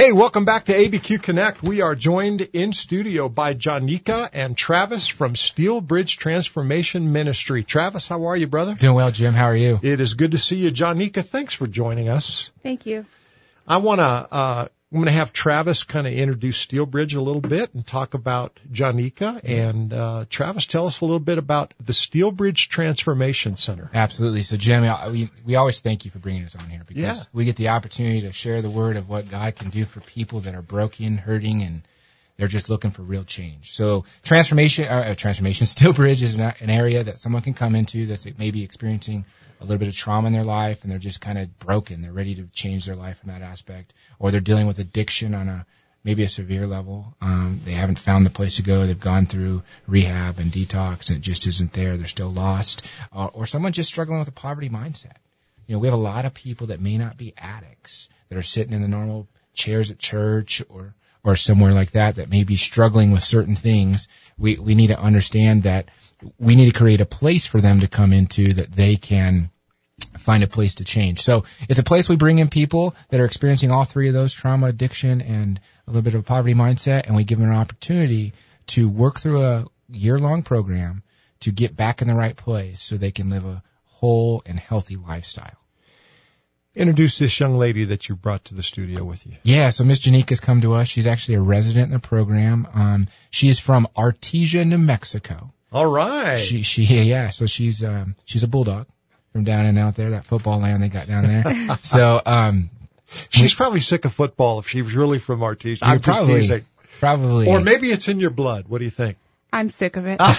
Hey, welcome back to ABQ Connect. We are joined in studio by Jonica and Travis from Steel Bridge Transformation Ministry. Travis, how are you, brother? Doing well, Jim. How are you? It is good to see you. Jonica, thanks for joining us. Thank you. I'm going to have Travis kind of introduce Steel Bridge a little bit and talk about Jonica. And Travis, tell us a little bit about the Steel Bridge Transformation Center. Absolutely. So, Jim, we always thank you for bringing us on here because we get the opportunity to share the word of what God can do for people that are broken, hurting, and they're just looking for real change. So transformation, Steel Bridge is an area that someone can come into that's maybe experiencing a little bit of trauma in their life, and they're just kind of broken. They're ready to change their life in that aspect, or they're dealing with addiction on maybe a severe level. They haven't found the place to go. They've gone through rehab and detox, and it just isn't there. They're still lost. Or someone just struggling with a poverty mindset. You know, we have a lot of people that may not be addicts that are sitting in the normal chairs at church or somewhere like that may be struggling with certain things. We need to understand that we need to create a place for them to come into that they can find a place to change. So it's a place we bring in people that are experiencing all three of those: trauma, addiction, and a little bit of a poverty mindset, and we give them an opportunity to work through a year-long program to get back in the right place so they can live a whole and healthy lifestyle. Introduce this young lady that you brought to the studio with you. Yeah, so Miss Janica's come to us. She's actually a resident in the program. She is from Artesia, New Mexico. All right. So she's a bulldog from down and out there, that football land they got down there. So she's probably sick of football if she was really from Artesia. I'm just teasing. Probably. Or maybe it's in your blood. What do you think? I'm sick of it.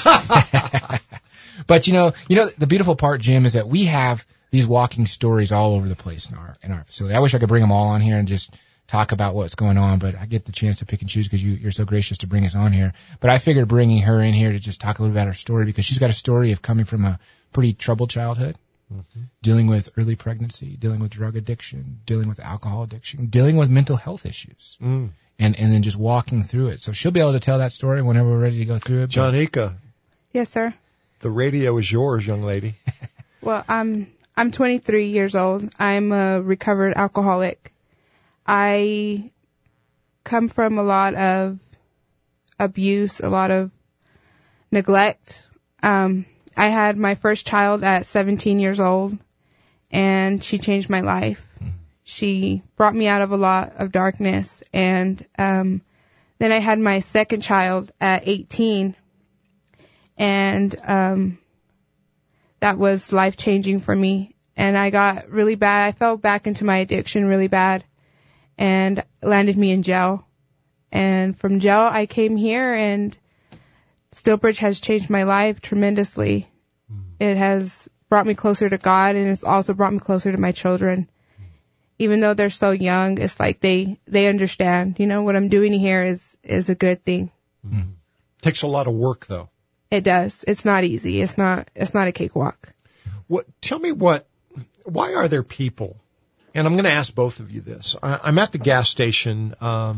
But you know, the beautiful part, Jim, is that we have these walking stories all over the place in our facility. I wish I could bring them all on here and just talk about what's going on, but I get the chance to pick and choose because you're so gracious to bring us on here. But I figured bringing her in here to just talk a little about her story, because she's got a story of coming from a pretty troubled childhood, dealing with early pregnancy, dealing with drug addiction, dealing with alcohol addiction, dealing with mental health issues, and then just walking through it. So she'll be able to tell that story whenever we're ready to go through it. Jonica. Yes, sir. The radio is yours, young lady. Well, I'm 23 years old. I'm a recovered alcoholic. I come from a lot of abuse, a lot of neglect. I had my first child at 17 years old, and she changed my life. She brought me out of a lot of darkness, and then I had my second child at 18, and that was life-changing for me. And I got really bad. I fell back into my addiction really bad, and landed me in jail. And from jail, I came here, and Steel Bridge has changed my life tremendously. It has brought me closer to God, and it's also brought me closer to my children. Even though they're so young, it's like they understand, what I'm doing here is a good thing. Takes a lot of work, though. It does. It's not easy. It's not a cakewalk. Tell me why are there people, and I'm going to ask both of you this. I'm at the gas station,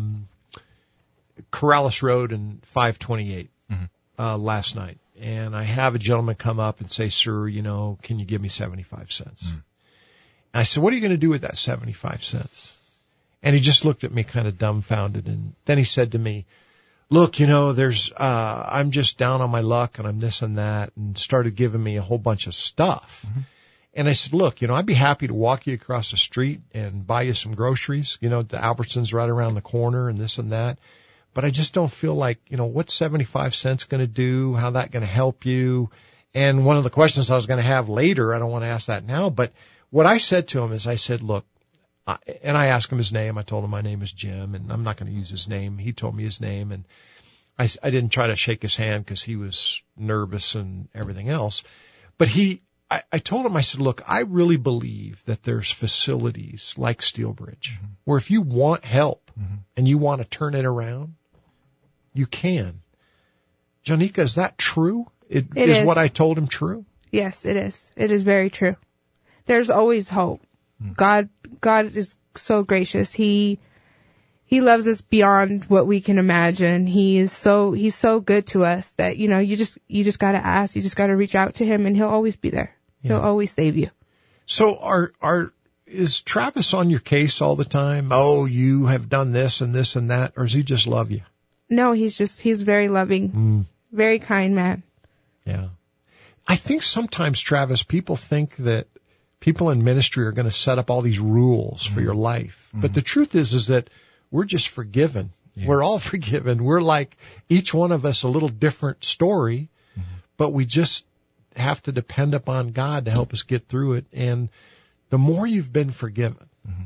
Corrales Road and 528, last night, and I have a gentleman come up and say, "Sir, can you give me 75 cents?" And I said, "What are you going to do with that 75 cents?" And he just looked at me kind of dumbfounded, and then he said to me, "Look, I'm just down on my luck, and I'm this and that," and started giving me a whole bunch of stuff. And I said, "Look, I'd be happy to walk you across the street and buy you some groceries. The Albertsons right around the corner and this and that. But I just don't feel like, what's 75 cents going to do? How that going to help you?" And one of the questions I was going to have later, I don't want to ask that now, but what I said to him is I said, "Look," and I asked him his name. I told him my name is Jim, and I'm not going to use his name. He told me his name, and I didn't try to shake his hand because he was nervous and everything else. But I told him, I said, "Look, I really believe that there's facilities like Steel Bridge where if you want help and you want to turn it around, you can." Jonica, is that true? It is what I told him true? Yes, it is. It is very true. There's always hope. God is so gracious. He loves us beyond what we can imagine. He's so good to us that, you just got to ask, you just got to reach out to him, and he'll always be there. Yeah. He'll always save you. So is Travis on your case all the time? Oh, you have done this and this and that, or does he just love you? No, he's very loving, very kind man. Yeah. I think sometimes, Travis, people think that people in ministry are going to set up all these rules for your life. But the truth is that we're just forgiven. Yeah. We're all forgiven. We're like each one of us a little different story, but we just have to depend upon God to help us get through it. And the more you've been forgiven,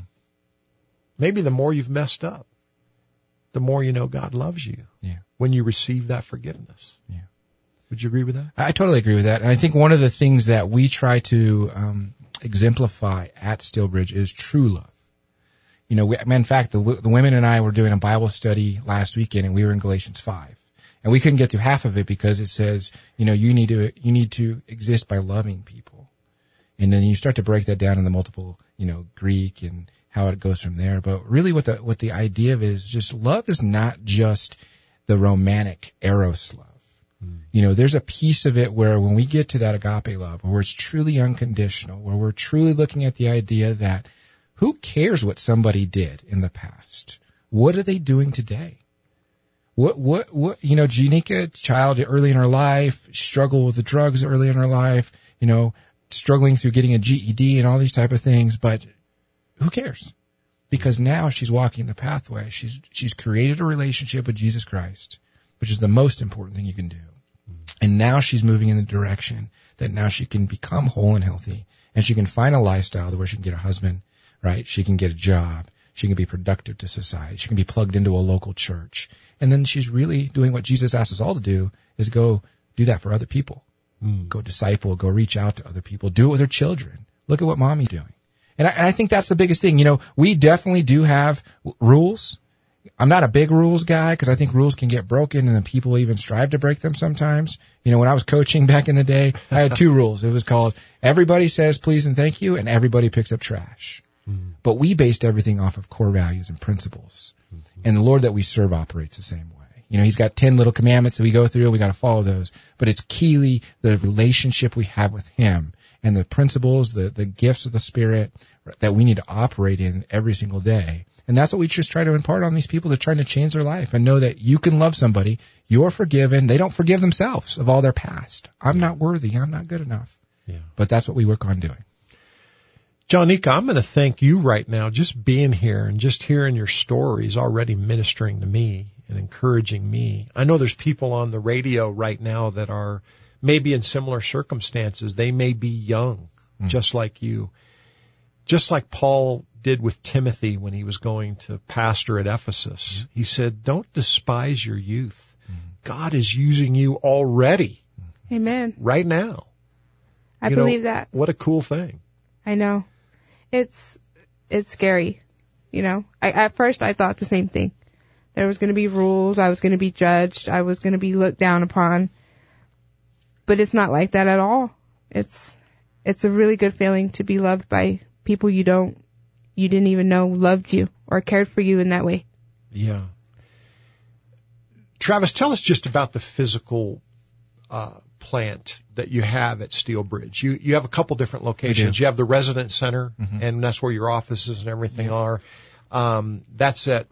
maybe the more you've messed up, the more you know God loves you when you receive that forgiveness. Yeah. Would you agree with that? I totally agree with that. And I think one of the things that we try to exemplify at Steelbridge is true love. You know, in fact, the women and I were doing a Bible study last weekend, and we were in Galatians 5. And we couldn't get through half of it because it says, you know, you need to exist by loving people. And then you start to break that down in the multiple, you know, Greek and how it goes from there. But really what the idea of it is just love is not just the romantic eros love. You know, there's a piece of it where when we get to that agape love, where it's truly unconditional, where we're truly looking at the idea that who cares what somebody did in the past? What are they doing today? What, you know, Janika, child early in her life, struggled with the drugs early in her life, you know, struggling through getting a GED and all these type of things, but who cares? Because now she's walking the pathway. She's created a relationship with Jesus Christ, which is the most important thing you can do. And now she's moving in the direction that now she can become whole and healthy, and she can find a lifestyle where she can get a husband, right? She can get a job. She can be productive to society. She can be plugged into a local church. And then she's really doing what Jesus asked us all to do, is go do that for other people. Go disciple, go reach out to other people, do it with her children. Look at what mommy's doing. And I think that's the biggest thing. You know, we definitely do have rules. I'm not a big rules guy because I think rules can get broken and then people even strive to break them sometimes. You know, when I was coaching back in the day, I had 2 rules. It was called everybody says please and thank you and everybody picks up trash. But we based everything off of core values and principles. And the Lord that we serve operates the same way. You know, he's got 10 little commandments that we go through. We got to follow those. But it's keyly the relationship we have with him and the principles, the gifts of the Spirit that we need to operate in every single day. And that's what we just try to impart on these people that are trying to change their life and know that you can love somebody. You're forgiven. They don't forgive themselves of all their past. I'm not worthy. I'm not good enough. Yeah. But that's what we work on doing. Janika, I'm going to thank you right now. Just being here and just hearing your stories already ministering to me and encouraging me. I know there's people on the radio right now that are maybe in similar circumstances. They may be young, just like you. Just like Paul did with Timothy when he was going to pastor at Ephesus. He said, don't despise your youth. God is using you already. Amen. Right now. I believe that. What a cool thing. I know. It's scary. You know, at first I thought the same thing. There was going to be rules. I was going to be judged. I was going to be looked down upon. But it's not like that at all. It's a really good feeling to be loved by people you didn't even know loved you or cared for you in that way. Yeah. Travis, tell us just about the physical plant that you have at Steelbridge. You have a couple different locations. You have the residence center, and that's where your offices and everything are. That's at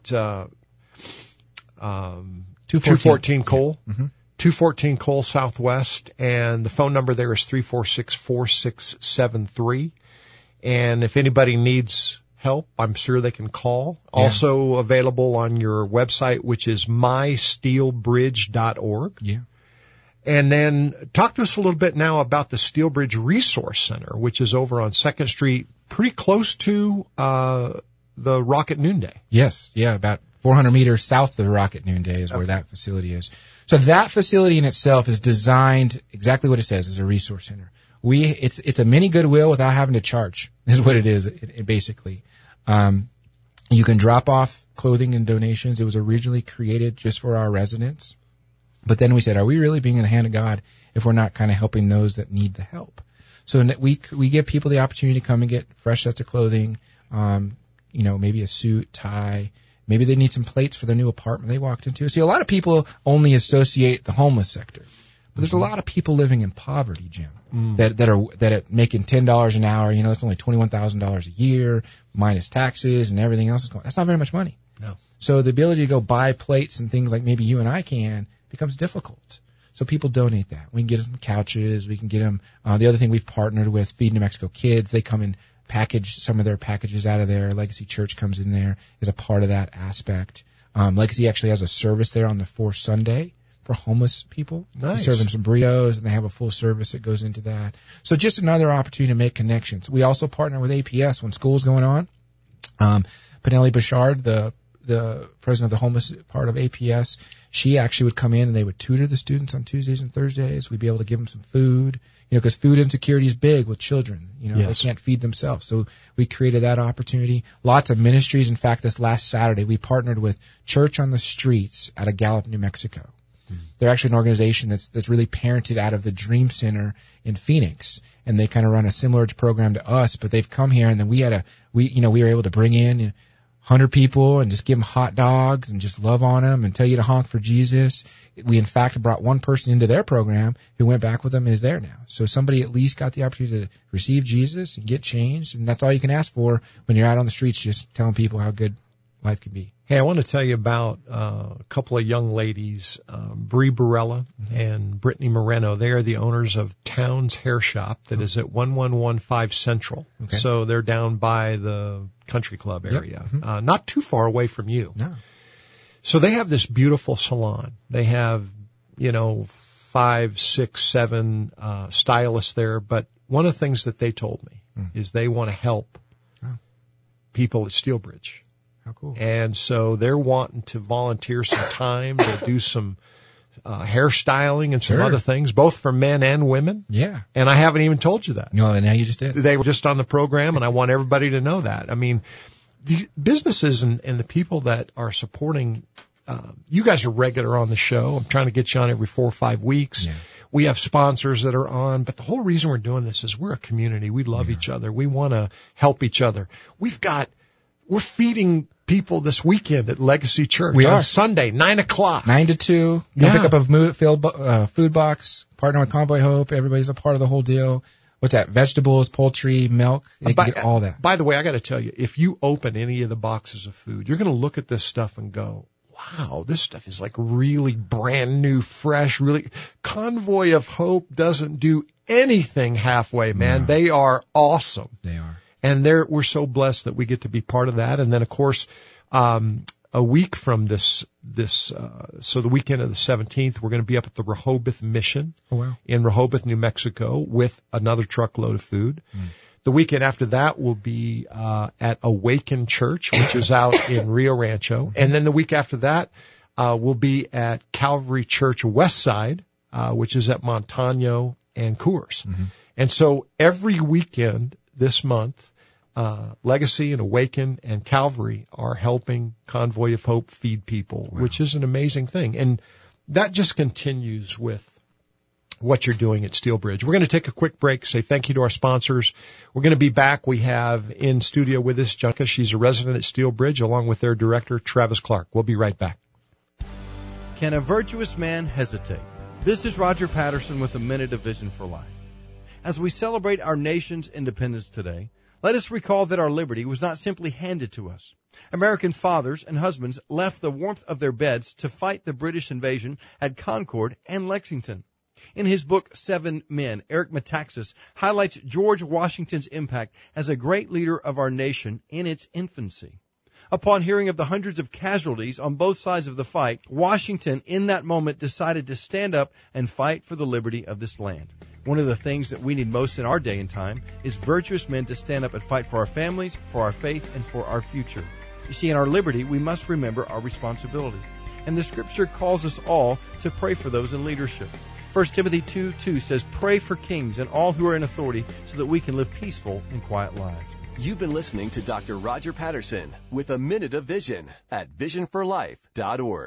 214 Cole. 214 Cole Southwest, and the phone number there is 346-4673. And if anybody needs help, I'm sure they can call. Yeah. Also available on your website, which is mysteelbridge.org. Yeah. And then talk to us a little bit now about the Steelbridge Resource Center, which is over on 2nd Street, pretty close to the Rocket Noonday. Yes. Yeah, about 400 meters south of the Rocket Noonday is where that facility is. So that facility in itself is designed exactly what it says, as a resource center. It's a mini Goodwill without having to charge, is what it is, basically. You can drop off clothing and donations. It was originally created just for our residents. But then we said, are we really being in the hand of God if we're not kind of helping those that need the help? So we give people the opportunity to come and get fresh sets of clothing, maybe a suit, tie. Maybe they need some plates for their new apartment they walked into. See, a lot of people only associate the homeless sector. But there's a lot of people living in poverty, Jim, that are making $10 an hour. That's only $21,000 a year minus taxes and everything else is going. That's not very much money. No. So the ability to go buy plates and things like maybe you and I can becomes difficult. So people donate that. We can get them couches. We can get them. The other thing we've partnered with Feed New Mexico Kids. They come and package some of their packages out of there. Legacy Church comes in there as a part of that aspect. Legacy actually has a service there on the fourth Sunday for homeless people. Nice. They serve them some burritos, and they have a full service that goes into that. So just another opportunity to make connections. We also partner with APS when school's going on. Penelli Bouchard, the president of the homeless part of APS, she actually would come in and they would tutor the students on Tuesdays and Thursdays. We'd be able to give them some food, because food insecurity is big with children. Yes. They can't feed themselves. So we created that opportunity. Lots of ministries. In fact, this last Saturday, we partnered with Church on the Streets out of Gallup, New Mexico. They're actually an organization that's really parented out of the Dream Center in Phoenix, and they kind of run a similar program to us. But they've come here, and then we were able to bring in 100 people and just give them hot dogs and just love on them and tell you to honk for Jesus. We in fact brought one person into their program who went back with them and is there now. So somebody at least got the opportunity to receive Jesus and get changed, and that's all you can ask for when you're out on the streets, just telling people how good life can be. Hey, I want to tell you about a couple of young ladies, Bree Barella and Brittany Moreno. They are the owners of Towns Hair Shop that is at 1115 Central. Okay. So they're down by the country club area, not too far away from you. No. So they have this beautiful salon. They have, 5, 6, 7 stylists there. But one of the things that they told me is they want to help people at Steelbridge. How cool. And so they're wanting to volunteer some time to do some hairstyling and some other things, both for men and women. Yeah. And I haven't even told you that. No, now you just did. They were just on the program, and I want everybody to know that. I mean, the businesses and the people that are supporting, you guys are regular on the show. I'm trying to get you on every 4 or 5 weeks. Yeah. We have sponsors that are on, but the whole reason we're doing this is we're a community. We love each other. We want to help each other. We're feeding people this weekend at Legacy Church. We on are. Sunday, 9 o'clock. 9 to 2. Go pick up a food box, partner with Convoy Hope. Everybody's a part of the whole deal. What's that? Vegetables, poultry, milk. They can get all that. By the way, I got to tell you, if you open any of the boxes of food, you're going to look at this stuff and go, wow, this stuff is like really brand new, fresh, really. Convoy of Hope doesn't do anything halfway, man. No. They are awesome. They are. And we're so blessed that we get to be part of that. And then, of course, a week from so the weekend of the 17th, we're going to be up at the Rehoboth Mission in Rehoboth, New Mexico, with another truckload of food. The weekend after that will be at Awaken Church, which is out in Rio Rancho. And then the week after that, we'll be at Calvary Church West Side, which is at Montano and Coors. And so every weekend this month, Legacy and Awaken and Calvary are helping Convoy of Hope feed people, which is an amazing thing. And that just continues with what you're doing at Steelbridge. We're going to take a quick break, say thank you to our sponsors. We're going to be back. We have in studio with us Junka. She's a resident at Steelbridge, along with their director, Travis Clark. We'll be right back. Can a virtuous man hesitate? This is Roger Patterson with a Minute of Vision for Life. As we celebrate our nation's independence today, let us recall that our liberty was not simply handed to us. American fathers and husbands left the warmth of their beds to fight the British invasion at Concord and Lexington. In his book, 7 Men, Eric Metaxas highlights George Washington's impact as a great leader of our nation in its infancy. Upon hearing of the hundreds of casualties on both sides of the fight, Washington in that moment decided to stand up and fight for the liberty of this land. One of the things that we need most in our day and time is virtuous men to stand up and fight for our families, for our faith, and for our future. You see, in our liberty, we must remember our responsibility. And the Scripture calls us all to pray for those in leadership. 1 Timothy 2:2 says, pray for kings and all who are in authority so that we can live peaceful and quiet lives. You've been listening to Dr. Roger Patterson with a Minute of Vision at visionforlife.org.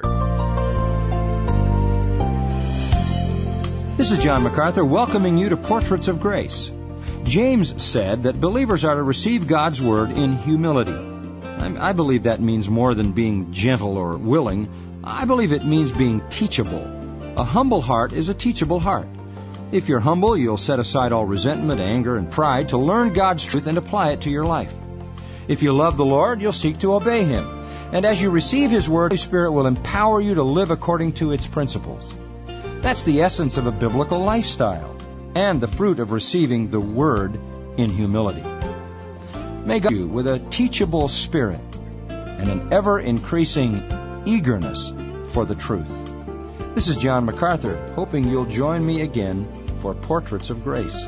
This is John MacArthur welcoming you to Portraits of Grace. James said that believers are to receive God's Word in humility. I believe that means more than being gentle or willing. I believe it means being teachable. A humble heart is a teachable heart. If you're humble, you'll set aside all resentment, anger, and pride to learn God's truth and apply it to your life. If you love the Lord, you'll seek to obey Him. And as you receive His Word, the Holy Spirit will empower you to live according to its principles. That's the essence of a biblical lifestyle and the fruit of receiving the Word in humility. May God bless you with a teachable spirit and an ever-increasing eagerness for the truth. This is John MacArthur, hoping you'll join me again for Portraits of Grace.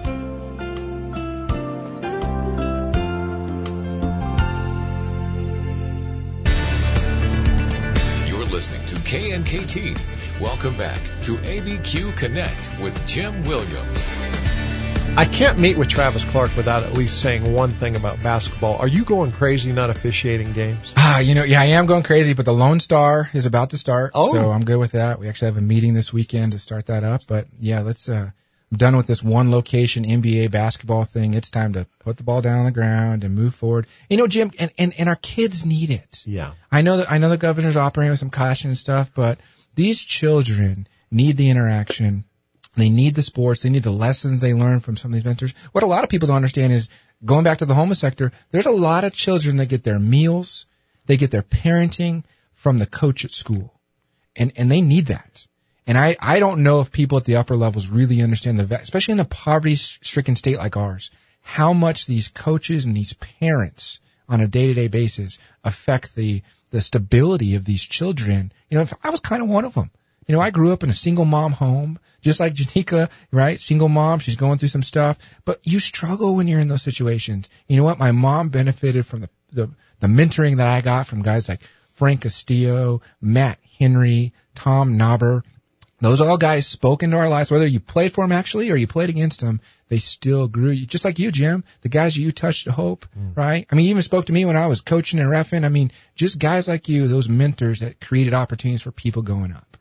You're listening to KNKT. Welcome back to ABQ Connect with Jim Williams. I can't meet with Travis Clark without at least saying one thing about basketball. Are you going crazy not officiating games? I am going crazy, but the Lone Star is about to start, so I'm good with that. We actually have a meeting this weekend to start that up, but yeah, I'm done with this one location NBA basketball thing. It's time to put the ball down on the ground and move forward. Jim, and our kids need it. Yeah. I know the governor's operating with some caution and stuff, but these children need the interaction. They need the sports. They need the lessons they learn from some of these mentors. What a lot of people don't understand is, going back to the homeless sector, there's a lot of children that get their meals, they get their parenting from the coach at school. And they need that. And I don't know if people at the upper levels really understand especially in a poverty-stricken state like ours, how much these coaches and these parents on a day-to-day basis affect the stability of these children. If I was kind of one of them. I grew up in a single mom home, just like Janika, right? Single mom, she's going through some stuff, but you struggle when you're in those situations. You know what? My mom benefited from the mentoring that I got from guys like Frank Castillo, Matt Henry, Tom Knobber. Those all guys spoke into our lives, whether you played for them actually or you played against them, they still grew. Just like you, Jim, the guys you touched to hope, right? You even spoke to me when I was coaching and reffing. Just guys like you, those mentors that created opportunities for people going up.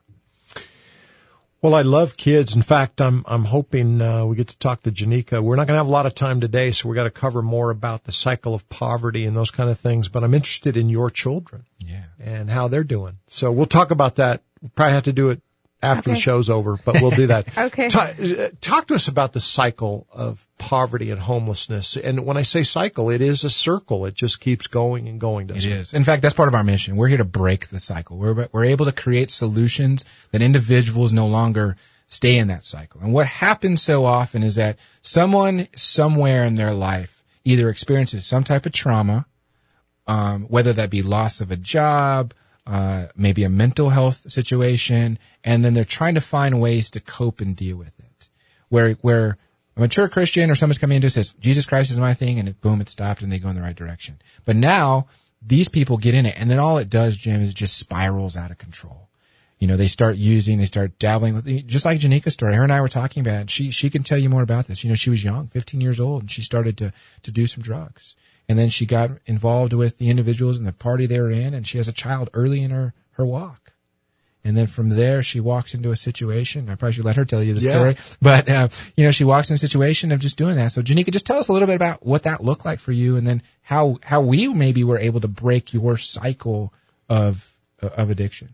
Well, I love kids. In fact, I'm hoping we get to talk to Janika. We're not going to have a lot of time today, so we got to cover more about the cycle of poverty and those kind of things. But I'm interested in your children and how they're doing. So we'll talk about that. We'll probably have to do it after the show's over, but we'll do that. Okay. Talk to us about the cycle of poverty and homelessness. And when I say cycle, it is a circle. It just keeps going and going. It is. In fact, that's part of our mission. We're here to break the cycle. We're able to create solutions that individuals no longer stay in that cycle. And what happens so often is that someone somewhere in their life either experiences some type of trauma, whether that be loss of a job, maybe a mental health situation, and then they're trying to find ways to cope and deal with it. Where a mature Christian or someone's coming in and says, Jesus Christ is my thing, and boom, it stopped and they go in the right direction. But now these people get in it, and then all it does, Jim, is just spirals out of control. They start dabbling with, just like Janika's story. Her and I were talking about it. She can tell you more about this. She was young, 15 years old, and she started to do some drugs. And then she got involved with the individuals in the party they were in, and she has a child early in her walk. And then from there, she walks into a situation. I probably should let her tell you the story. But, she walks in a situation of just doing that. So, Janika, just tell us a little bit about what that looked like for you, and then how we maybe were able to break your cycle of addiction.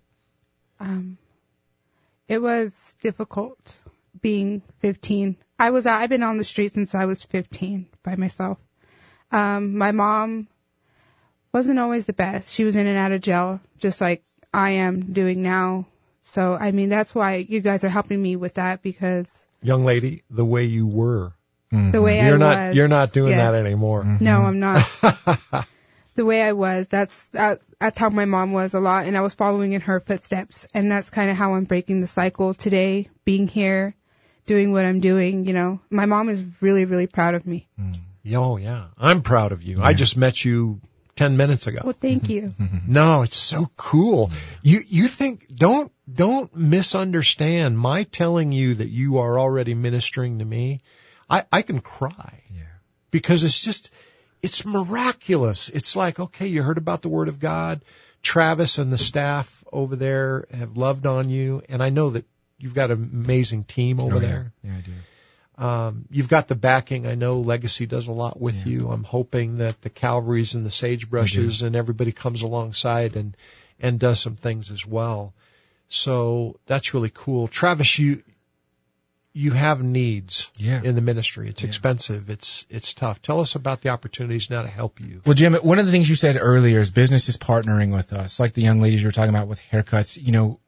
It was difficult being 15. I've been on the street since I was 15 by myself. My mom wasn't always the best. She was in and out of jail, just like I am doing now. So, that's why you guys are helping me with that, because... Young lady, the way you were. Mm-hmm. The way I was. You're not doing that anymore. Mm-hmm. No, I'm not. The way I was, that's how my mom was a lot, and I was following in her footsteps. And that's kind of how I'm breaking the cycle today, being here, doing what I'm doing, My mom is really, really proud of me. Oh, yeah. I'm proud of you. Yeah. I just met you 10 minutes ago. Well, thank you. No, it's so cool. You think, don't misunderstand my telling you that you are already ministering to me. I can cry. Yeah. Because it's miraculous. It's like, okay, you heard about the Word of God. Travis and the staff over there have loved on you. And I know that you've got an amazing team over there. Yeah, I do. You've got the backing. I know Legacy does a lot with you. I'm hoping that the Calvaries and the Sagebrushes and everybody comes alongside and does some things as well. So that's really cool. Travis, you have needs in the ministry. It's expensive. It's tough. Tell us about the opportunities now to help you. Well, Jim, one of the things you said earlier is business is partnering with us, like the young ladies you were talking about with haircuts. You know,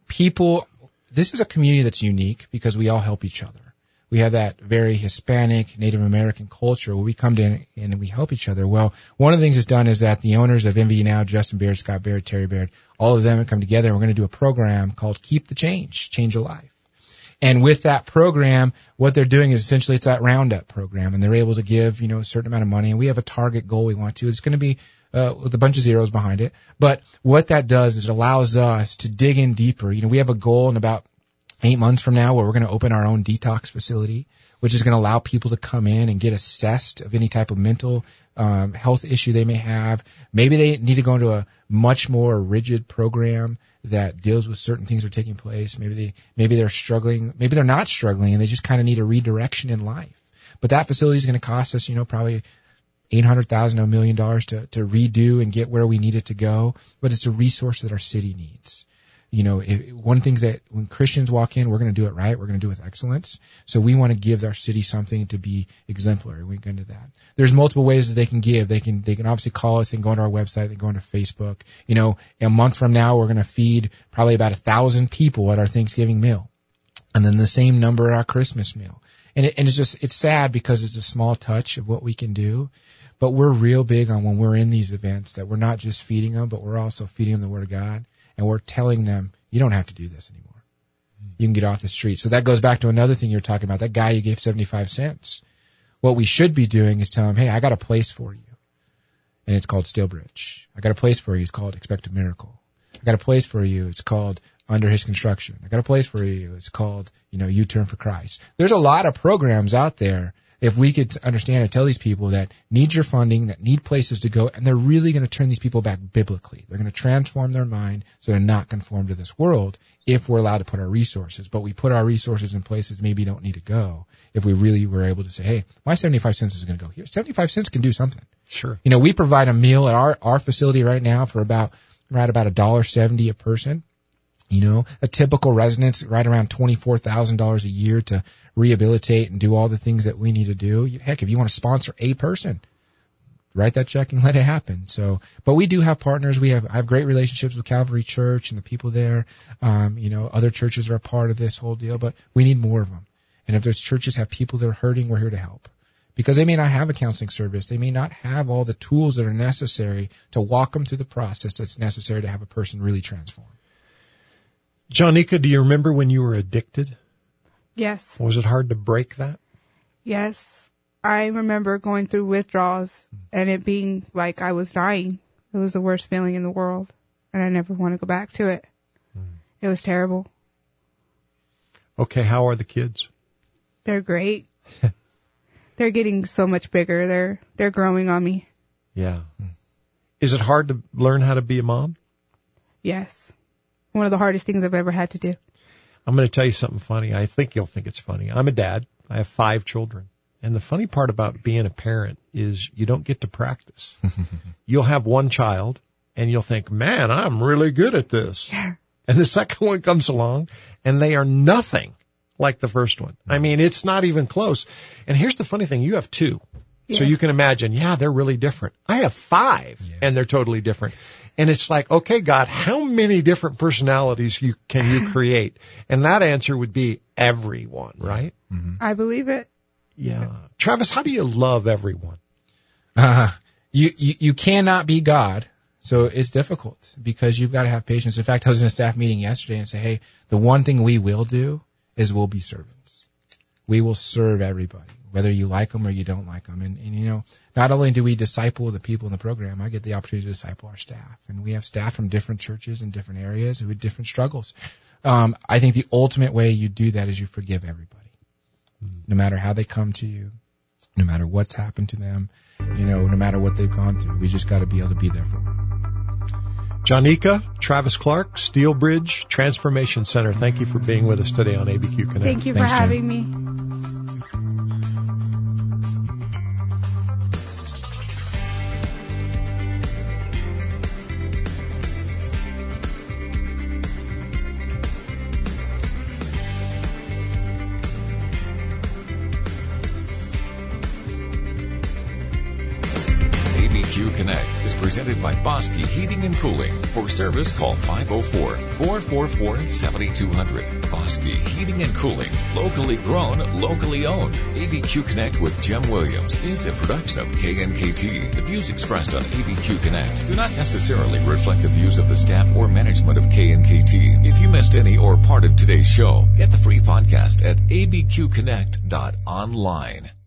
this is a community that's unique because we all help each other. We have that very Hispanic, Native American culture where we come in and we help each other. Well, one of the things that's done is that the owners of MV Now, Justin Baird, Scott Baird, Terry Baird, all of them have come together and we're going to do a program called Keep the Change, Change a Life. And with that program, what they're doing is essentially it's that roundup program, and they're able to give, a certain amount of money, and we have a target goal we want to. It's going to be with a bunch of zeros behind it. But what that does is it allows us to dig in deeper. We have a goal in about 8 months from now where we're going to open our own detox facility, which is going to allow people to come in and get assessed of any type of mental health issue they may have. Maybe they need to go into a much more rigid program that deals with certain things that are taking place. Maybe they're struggling. Maybe they're not struggling and they just kind of need a redirection in life. But that facility is going to cost us, probably $800,000 to $1 million to redo and get where we need it to go. But it's a resource that our city needs. One of the things that when Christians walk in, we're going to do it right. We're going to do it with excellence. So we want to give our city something to be exemplary. We can do that. There's multiple ways that they can give. They can obviously call us. They can go on our website. They can go onto Facebook. A month from now, we're going to feed probably about 1,000 people at our Thanksgiving meal. And then the same number at our Christmas meal. And it's sad because it's a small touch of what we can do. But we're real big on when we're in these events that we're not just feeding them, but we're also feeding them the Word of God. And we're telling them, you don't have to do this anymore. You can get off the street. So that goes back to another thing you're talking about, that guy you gave 75 cents. What we should be doing is telling him, hey, I got a place for you. And it's called Steelbridge. I got a place for you. It's called Expect a Miracle. I got a place for you. It's called Under His Construction. I got a place for you. It's called, U-Turn for Christ. There's a lot of programs out there. If we could understand and tell these people that need your funding, that need places to go, and they're really going to turn these people back biblically. They're going to transform their mind so they're not conformed to this world if we're allowed to put our resources. But we put our resources in places maybe don't need to go if we really were able to say, hey, my 75 cents is going to go here. 75 cents can do something. Sure. We provide a meal at our facility right now for about $1.70 a person. A typical residence right around $24,000 a year to rehabilitate and do all the things that we need to do. Heck, if you want to sponsor a person, write that check and let it happen. So, but we do have partners. I have great relationships with Calvary Church and the people there. Other churches are a part of this whole deal, but we need more of them. And if those churches have people that are hurting, we're here to help. Because they may not have a counseling service. They may not have all the tools that are necessary to walk them through the process that's necessary to have a person really transform. Jonica, do you remember when you were addicted? Yes. Was it hard to break that? Yes. I remember going through withdrawals and it being like I was dying. It was the worst feeling in the world, and I never want to go back to it. It was terrible. Okay, how are the kids? They're great. They're getting so much bigger. They're growing on me. Yeah. Is it hard to learn how to be a mom? Yes. One of the hardest things I've ever had to do. I'm going to tell you something funny. I think you'll think it's funny. I'm a dad. I have 5 children. And the funny part about being a parent is you don't get to practice. You'll have one child and you'll think, man, I'm really good at this. Yeah. And the second one comes along and they are nothing like the first one. I mean, it's not even close. And here's the funny thing. You have 2. Yes. So you can imagine, they're really different. I have 5 and they're totally different. And it's like, okay, God, how many different personalities can you create? And that answer would be everyone, right? Mm-hmm. I believe it. Yeah. Travis, how do you love everyone? You cannot be God, so it's difficult because you've got to have patience. In fact, I was in a staff meeting yesterday and said, hey, the one thing we will do is we'll be servants. We will serve everybody, whether you like them or you don't like them. And not only do we disciple the people in the program, I get the opportunity to disciple our staff. And we have staff from different churches in different areas who have different struggles. I think the ultimate way you do that is you forgive everybody. No matter how they come to you, no matter what's happened to them, no matter what they've gone through, we just got to be able to be there for them. Jonica, Travis Clark, Steelbridge Transformation Center, thank you for being with us today on ABQ Connect. Thank you for having me. presented by Bosque Heating and Cooling. For service, call 504-444-7200. Bosque Heating and Cooling, locally grown, locally owned. ABQ Connect with Jim Williams is a production of KNKT. The views expressed on ABQ Connect do not necessarily reflect the views of the staff or management of KNKT. If you missed any or part of today's show, get the free podcast at abqconnect.online.